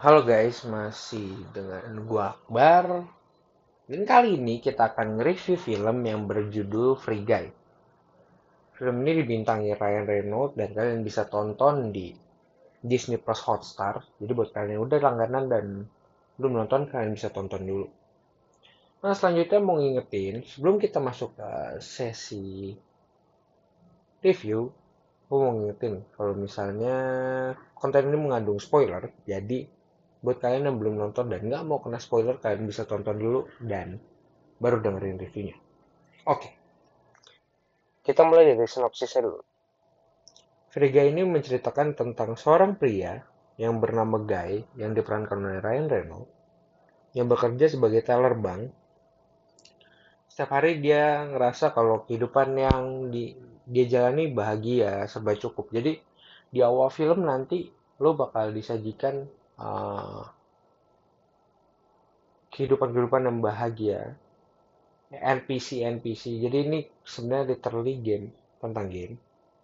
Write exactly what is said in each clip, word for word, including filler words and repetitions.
Halo guys, masih dengan gua Akbar. Dan kali ini kita akan nge-review film yang berjudul Free Guy. Film ini dibintangi Ryan Reynolds dan kalian bisa tonton di Disney Plus Hotstar. Jadi buat kalian yang udah langganan dan belum nonton, kalian bisa tonton dulu. Nah, selanjutnya mau ngingetin, sebelum kita masuk ke sesi review, gue mau ngingetin kalau misalnya konten ini mengandung spoiler, jadi buat kalian yang belum nonton dan nggak mau kena spoiler, kalian bisa tonton dulu dan baru dengerin reviewnya. Oke, kita mulai dari sinopsisnya dulu. Frega ini menceritakan tentang seorang pria yang bernama Guy yang diperankan oleh Ryan Reynolds yang bekerja sebagai teller bank. Setiap hari dia ngerasa kalau kehidupan yang di, dia jalani bahagia, serba cukup. Jadi di awal film nanti lo bakal disajikan uh, kehidupan-kehidupan yang bahagia, N P C N P C. Jadi ini sebenarnya literally game tentang game.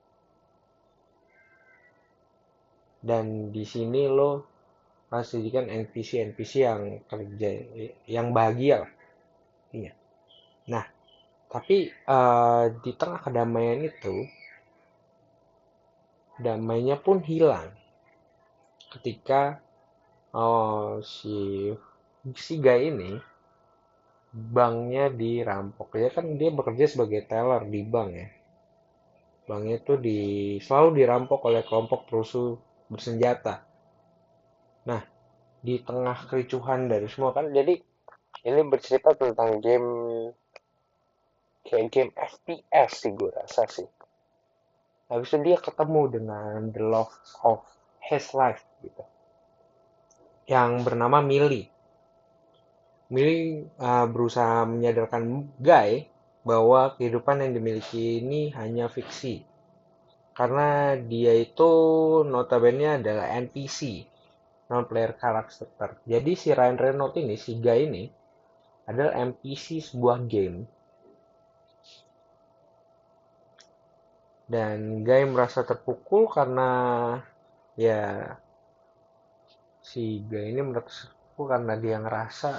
Dan di sini lo harus jadikan N P C N P C yang kerja yang bahagia lah. Iya. Nah, tapi eh, di tengah kedamaian itu, damainya pun hilang ketika oh, si si guy ini banknya dirampok. Ya kan dia bekerja sebagai teller di bank ya. Banknya itu di selalu dirampok oleh kelompok perusuh bersenjata. Nah, di tengah kericuhan dari semua kan, jadi ini bercerita tentang game kayak game F P S sih gue rasa sih. Habis itu dia ketemu dengan the love of his life gitu, yang bernama Millie. Millie uh, berusaha menyadarkan Guy bahwa kehidupan yang dimiliki ini hanya fiksi. Karena dia itu notabene adalah N P C, non-player character. Jadi si Ryan Reynolds ini, si Guy ini, adalah N P C sebuah game. Dan Guy merasa terpukul karena ya si Guy ini merasa terpukul karena dia ngerasa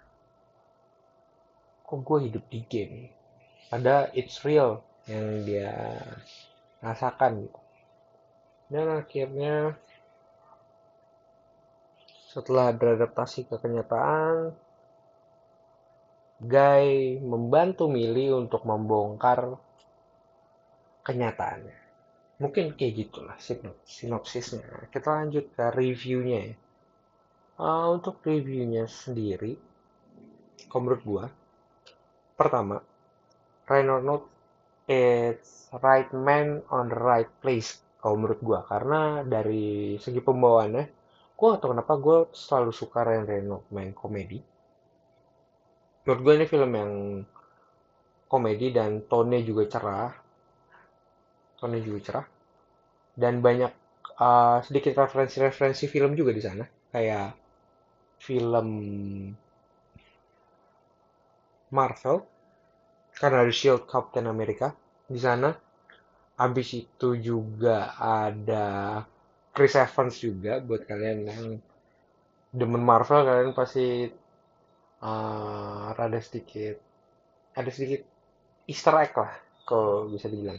kok gue hidup di game. Ada it's real yang dia rasakan gitu. Dan akhirnya setelah beradaptasi ke kenyataan, Guy membantu Millie untuk membongkar kenyataannya. Mungkin kayak gitulah sinopsisnya. Kita lanjut ke reviewnya ya. Uh, untuk reviewnya sendiri, kalau menurut gua, pertama, Ryan Reynolds is right man on the right place kalau menurut gua, karena dari segi pembawaannya gua gak tahu kenapa gua selalu suka Ryan Reynolds main komedi. Menurut gua ini film yang komedi dan tone-nya juga cerah, tone juga cerah dan banyak uh, sedikit referensi-referensi film juga di sana, kayak film Marvel karena ada Shield Captain America di sana. Habis itu juga ada Chris Evans juga, buat kalian yang demen Marvel, kalian pasti uh, rada sedikit ada sedikit Easter egg lah kalau bisa dibilang.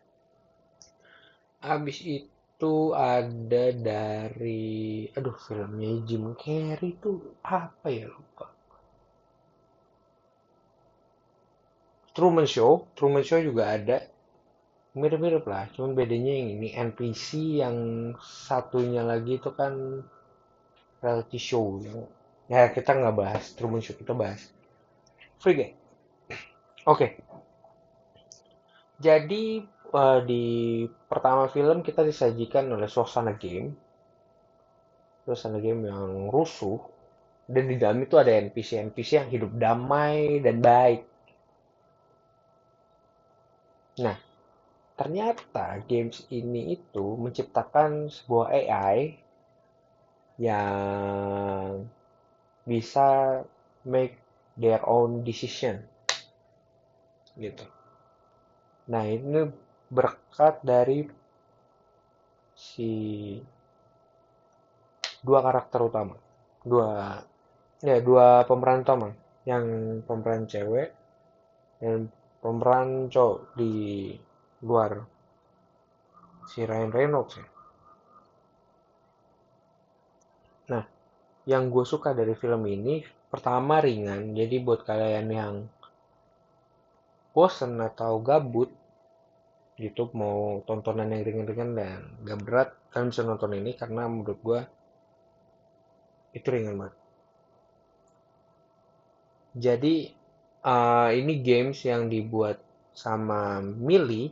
Habis itu ada dari aduh filmnya Jim Carrey itu apa ya, lupa. Truman Show, Truman Show juga ada, mirip-mirip lah, cuman bedanya yang ini N P C, yang satunya lagi itu kan reality show. Ya kita nggak bahas Truman Show, kita bahas Free Guy. Oke, jadi eh, di pertama film kita disajikan oleh suasana game, suasana game yang rusuh, dan di dalam itu ada N P C N P C yang hidup damai dan baik. Nah, ternyata games ini itu menciptakan sebuah A I yang bisa make their own decision gitu. Nah, ini berkat dari si dua karakter utama. dua ya dua pemeran utama, yang pemeran cewek dan pemeran cowok di luar, si Ryan Reynolds ya. Nah, yang gue suka dari film ini pertama ringan, jadi buat kalian yang bosen atau gabut gitu mau tontonan yang ringan-ringan dan gak berat, kalian bisa nonton ini karena menurut gue itu ringan banget. Jadi uh, ini games yang dibuat sama Millie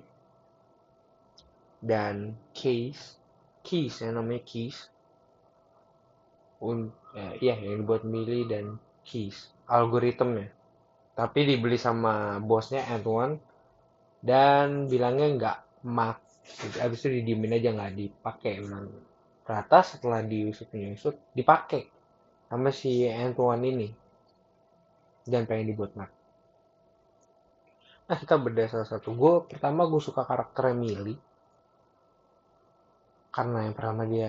dan Case, Keys ya namanya Keys. Un, ya, iya yang dibuat Millie dan Keys. Algoritmnya. Tapi dibeli sama bosnya Antoine dan bilangnya nggak mak. Abis itu didiemin aja nggak dipakai. Ternyata setelah diusut nyusut dipakai sama si Antoine ini dan pengen dibuat mak. Nah kita beda salah satu. Gue pertama gue suka karakter Emily karena yang pertama dia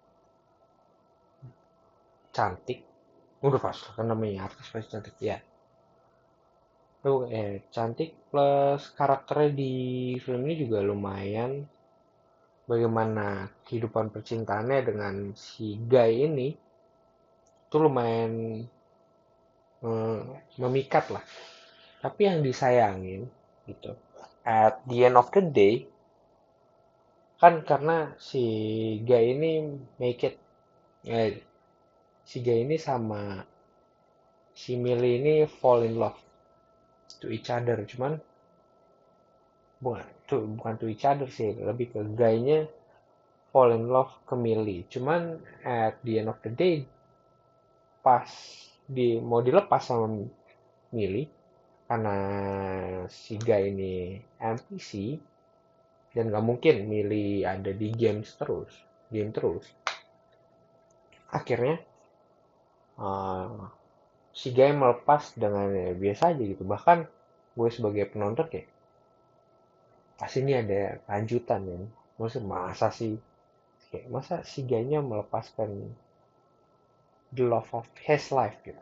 cantik. Udah pas kan namanya artis pasti cantik ya. Tuh eh cantik plus karakternya di film ini juga lumayan. Bagaimana kehidupan percintaannya dengan si Guy ini tuh lumayan eh, memikat lah. Tapi yang disayangin gitu. At the end of the day kan karena si Guy ini make it eh, si Guy ini sama si Millie ini fall in love to each other, cuman bukan tuh bukan to each other sih, lebih ke Guy-nya fall in love ke Millie, cuman at the end of the day pas di mau dilepas sama Millie karena si Guy ini N P C dan gak mungkin Millie ada di games terus game terus, akhirnya uh, si Guy melepas dengan ya, biasa aja gitu. Bahkan gue sebagai penonton kayak pasti ini ada lanjutan ya. Maksud masa sih kayak masa si Guy-nya melepaskan the love of his life gitu.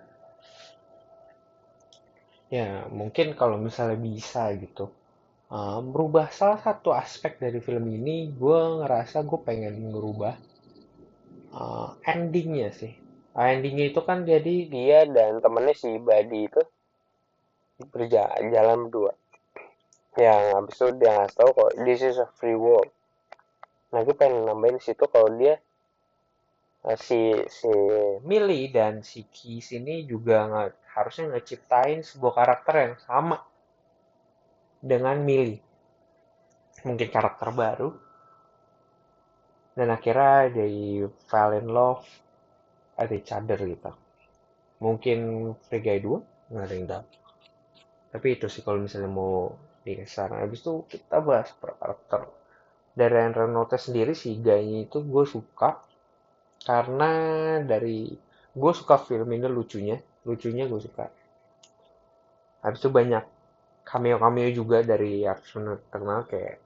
Ya mungkin kalau misalnya bisa gitu uh, merubah salah satu aspek dari film ini, gue ngerasa gue pengen ngerubah uh, endingnya sih. Uh, endingnya itu kan jadi dia dan temennya si Buddy itu berjalan berdua. Yang habis itu dia ngasih tahu kok this is a free world. Nah gue pengen nambahin situ kalau dia uh, si si Millie dan si Keys ini juga nggak harusnya ngeciptain sebuah karakter yang sama dengan Millie. Mungkin karakter baru dan akhirnya they fell in love at each other gitu. Mungkin Free Guy dua nggak ada yang tahu. Tapi itu sih kalau misalnya mau dikasar. Habis itu kita bahas per karakter. Dari Ryan Reynolds sendiri si Guy-nya itu gue suka karena dari gue suka film ini lucunya, lucunya gue suka. Habis itu banyak cameo-cameo juga dari artis terkenal kayak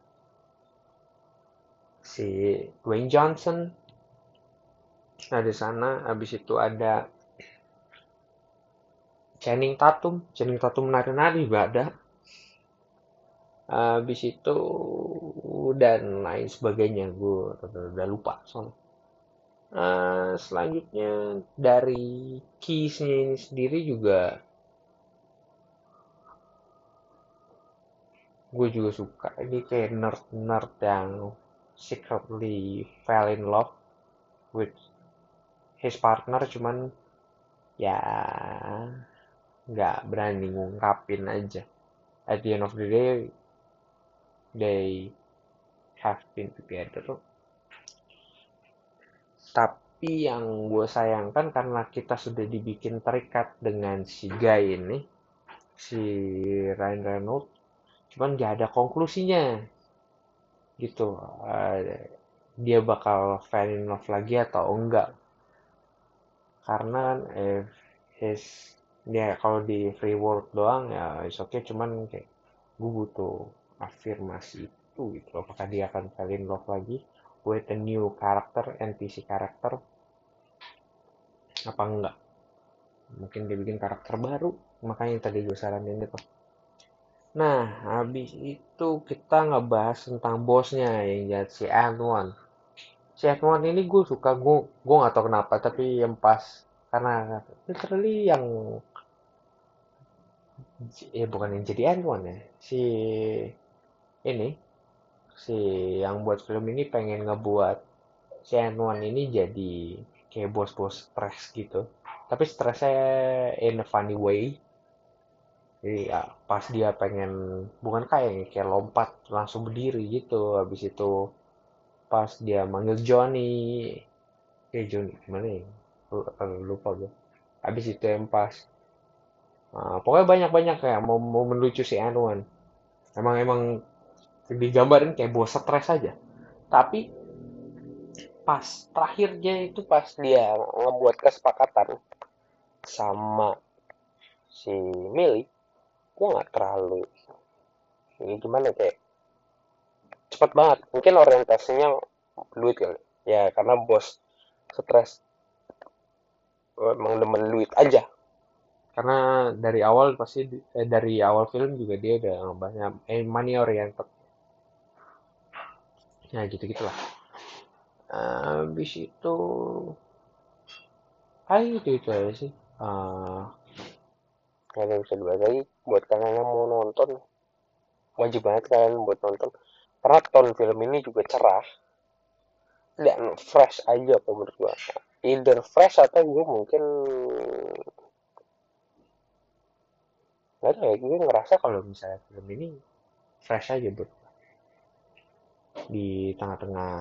si Dwayne Johnson. Nah di sana habis itu ada Channing Tatum, Channing Tatum nari-nari ada. Habis itu dan lain sebagainya, gue udah lupa soalnya. Uh, selanjutnya dari keys-nya ini sendiri juga gue juga suka. Ini kayak nerd-nerd yang secretly fell in love with his partner, cuman ya nggak berani ngungkapin aja. At the end of the day, they have been together. Tapi yang gue sayangkan karena kita sudah dibikin terikat dengan si Guy ini, si Ryan Reynolds, cuman gak ada konklusinya gitu. Uh, dia bakal fall in love lagi atau enggak? Karena kan eh, his dia kalau di free world doang ya is oke, okay, cuman kayak gue butuh afirmasi itu gitu. Apakah dia akan fall in love lagi with a new character, N P C character apa enggak. Mungkin dia bikin karakter baru, makanya yang tadi gue saranin itu. Nah, habis itu kita ngebahas tentang bosnya yang jadi si Anwar. Si Edmond ini gue suka, gue gue nggak tahu kenapa, tapi yang pas karena literally yang ya bukan yang jadi Edmond ya, si ini si yang buat film ini pengen ngebuat si Edmond ini jadi kayak bos-bos stres gitu, tapi stresnya in a funny way. Jadi ya, pas dia pengen bukan kayak kayak lompat langsung berdiri gitu, habis itu pas dia manggil Johnny, eh Johnny gimana ya, lupa, lupa gue. Habis itu yang pas Nah, pokoknya banyak-banyak kayak mau mau melucu si Anwan. Emang emang digambarin kayak bos stres aja. Tapi pas terakhirnya itu pas dia ngebuat kesepakatan sama si Mili, gua nggak terlalu ini gimana kayak cepet banget. Mungkin orientasinya duit kali. Ya karena bos stres emang demen duit aja. Karena dari awal pasti eh, dari awal film juga dia udah banyak eh, money oriented. Ya gitu gitulah. Habis itu ah itu itu aja sih. Ah, nggak ada yang bisa dibahas lagi. Buat kalian yang mau nonton, wajib banget kalian buat nonton. Karena ton film ini juga cerah dan fresh aja kok menurut gua. Either fresh atau gue mungkin nggak tahu ya, gue ngerasa kalau misalnya film ini fresh aja bro. Di tengah-tengah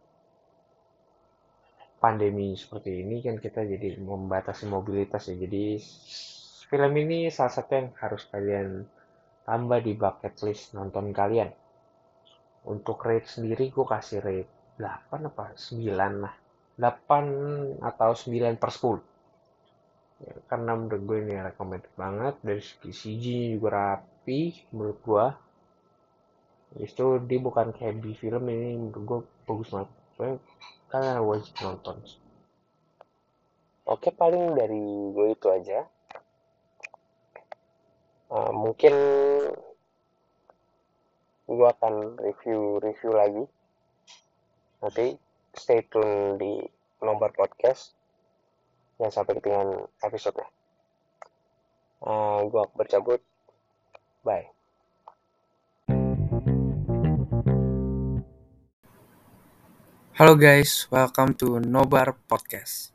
pandemi seperti ini kan kita jadi membatasi mobilitas ya. Jadi film ini salah satu yang harus kalian tambah di bucket list nonton kalian. Untuk rate sendiri gue kasih rate delapan apa sembilan lah. Delapan atau sembilan per sepuluh. Ya, karena menurut gue ini recommended banget. Dari segi C G juga rapi menurut gue. Itu dia bukan kayak B film, ini menurut gue bagus banget. Pokoknya kalian wajib nonton. Oke, paling dari gue itu aja. Uh, mungkin gue akan review-review lagi. Nanti stay tune di Nobar Podcast. Jangan sampai ketinggalan episode-nya. Uh, gue bercabut. Bye. Halo guys, welcome to Nobar Podcast.